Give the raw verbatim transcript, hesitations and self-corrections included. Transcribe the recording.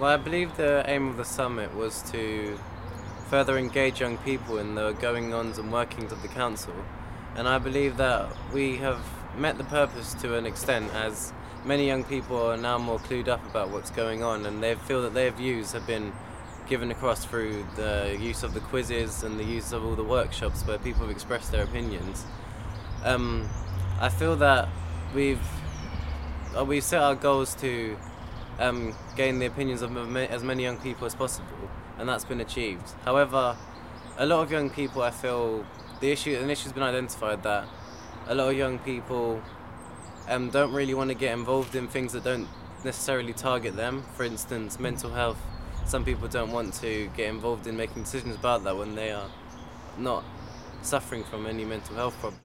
Well, I believe the aim of the summit was to further engage young people in the going-ons and workings of the council, and I believe that we have met the purpose to an extent, as many young people are now more clued up about what's going on, and they feel that their views have been given across through the use of the quizzes and the use of all the workshops where people have expressed their opinions. Um, I feel that we've uh, we've set our goals to um, gain the opinions of as many young people as possible, and that's been achieved. However, a lot of young people, I feel, the issue an issue's been identified that a lot of young people um, don't really want to get involved in things that don't necessarily target them. For instance, mental health. Some people don't want to get involved in making decisions about that when they are not suffering from any mental health problems.